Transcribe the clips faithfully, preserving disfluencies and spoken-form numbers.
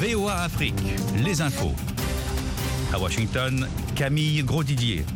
V O A Afrique, les infos. À Washington, Camille Grosdidier.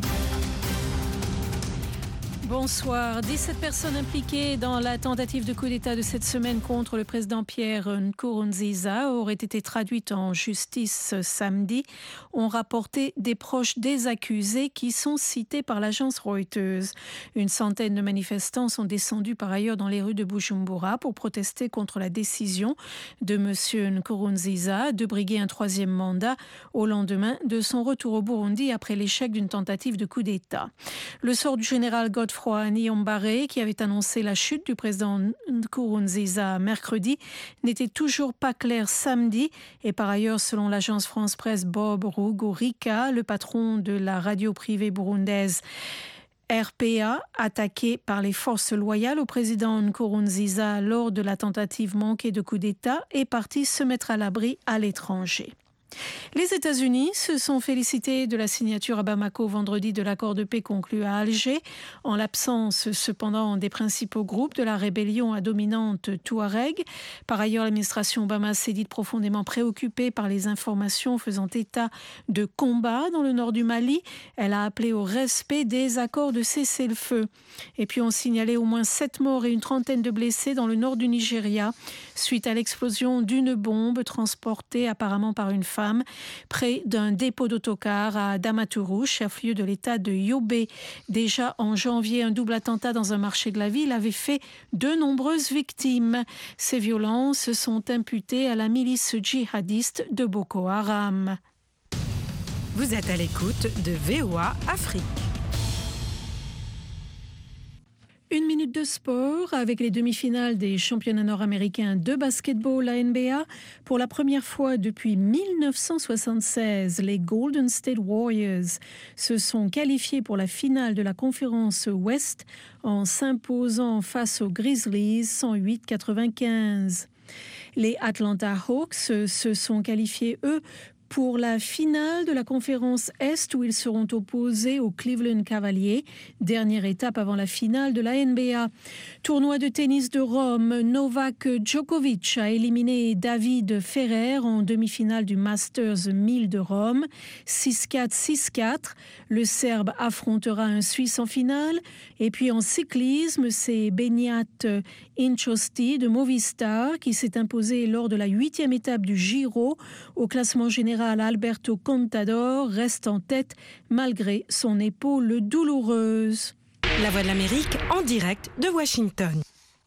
Bonsoir. dix-sept personnes impliquées dans la tentative de coup d'État de cette semaine contre le président Pierre Nkurunziza auraient été traduites en justice samedi, ont rapporté des proches des accusés qui sont cités par l'agence Reuters. Une centaine de manifestants sont descendus par ailleurs dans les rues de Bujumbura pour protester contre la décision de M. Nkurunziza de briguer un troisième mandat au lendemain de son retour au Burundi après l'échec d'une tentative de coup d'État. Le sort du général Godefroy Niyombare, qui avait annoncé la chute du président Nkurunziza mercredi, n'était toujours pas clair samedi. Et par ailleurs, selon l'agence France-Presse, Bob Rugurika, le patron de la radio privée burundaise R P A, attaqué par les forces loyales au président Nkurunziza lors de la tentative manquée de coup d'État, est parti se mettre à l'abri à l'étranger. Les États-Unis se sont félicités de la signature à Bamako vendredi de l'accord de paix conclu à Alger, en l'absence cependant des principaux groupes de la rébellion à dominante Touareg. Par ailleurs, l'administration Obama s'est dite profondément préoccupée par les informations faisant état de combats dans le nord du Mali. Elle a appelé au respect des accords de cessez-le-feu. Et puis on signalait au moins sept morts et une trentaine de blessés dans le nord du Nigeria suite à l'explosion d'une bombe transportée apparemment par une femme près d'un dépôt d'autocar à Damaturu, chef-lieu de l'état de Yobe. Déjà en janvier, un double attentat dans un marché de la ville avait fait de nombreuses victimes. Ces violences sont imputées à la milice djihadiste de Boko Haram. Vous êtes à l'écoute de V O A Afrique. Une minute de sport avec les demi-finales des championnats nord-américains de basketball à N B A. Pour la première fois depuis mille neuf cent soixante-seize, les Golden State Warriors se sont qualifiés pour la finale de la conférence Ouest en s'imposant face aux Grizzlies cent huit à quatre-vingt-quinze. Les Atlanta Hawks se sont qualifiés, eux, pour la finale de la conférence Est où ils seront opposés aux Cleveland Cavaliers, dernière étape avant la finale de la N B A. Tournoi de tennis de Rome, Novak Djokovic a éliminé David Ferrer en demi-finale du Masters mille de Rome, six quatre six quatre. Le Serbe affrontera un Suisse en finale. Et puis en cyclisme, c'est Beñat Inchosti de Movistar qui s'est imposé lors de la huitième étape du Giro. Au classement général, Alberto Contador reste en tête malgré son épaule douloureuse. La Voix de l'Amérique en direct de Washington.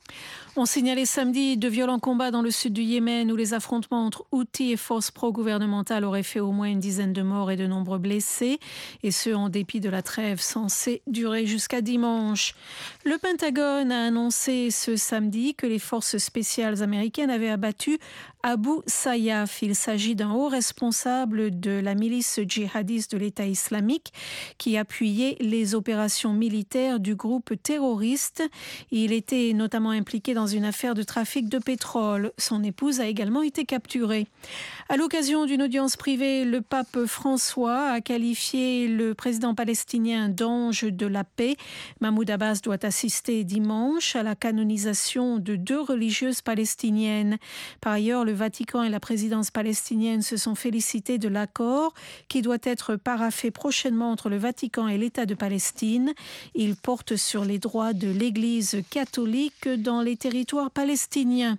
On signalait samedi de violents combats dans le sud du Yémen où les affrontements entre Houthis et forces pro-gouvernementales auraient fait au moins une dizaine de morts et de nombreux blessés, et ce en dépit de la trêve censée durer jusqu'à dimanche. Le Pentagone a annoncé ce samedi que les forces spéciales américaines avaient abattu Abu Sayyaf. Il s'agit d'un haut responsable de la milice djihadiste de l'État islamique qui appuyait les opérations militaires du groupe terroriste. Il était notamment impliqué dans une affaire de trafic de pétrole. Son épouse a également été capturée. À l'occasion d'une audience privée, le pape François a qualifié le président palestinien d'ange de la paix. Mahmoud Abbas doit assister dimanche à la canonisation de deux religieuses palestiniennes. Par ailleurs, le Vatican et la présidence palestinienne se sont félicités de l'accord qui doit être paraphé prochainement entre le Vatican et l'État de Palestine. Il porte sur les droits de l'Église catholique dans les territoires palestiniens.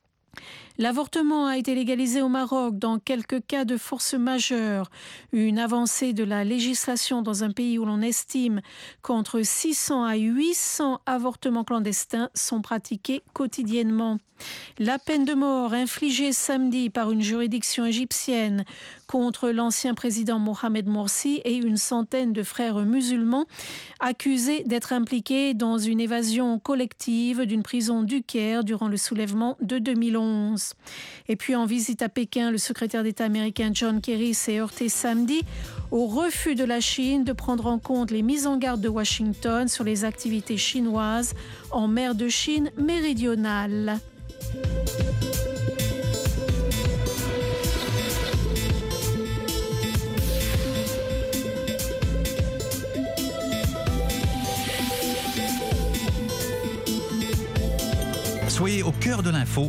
L'avortement a été légalisé au Maroc dans quelques cas de force majeure. Une avancée de la législation dans un pays où l'on estime qu'entre six cents à huit cents avortements clandestins sont pratiqués quotidiennement. La peine de mort infligée samedi par une juridiction égyptienne contre l'ancien président Mohamed Morsi et une centaine de frères musulmans accusés d'être impliqués dans une évasion collective d'une prison du Caire durant le soulèvement de deux mille onze. Et puis en visite à Pékin, le secrétaire d'État américain John Kerry s'est heurté samedi au refus de la Chine de prendre en compte les mises en garde de Washington sur les activités chinoises en mer de Chine méridionale. Soyez au cœur de l'info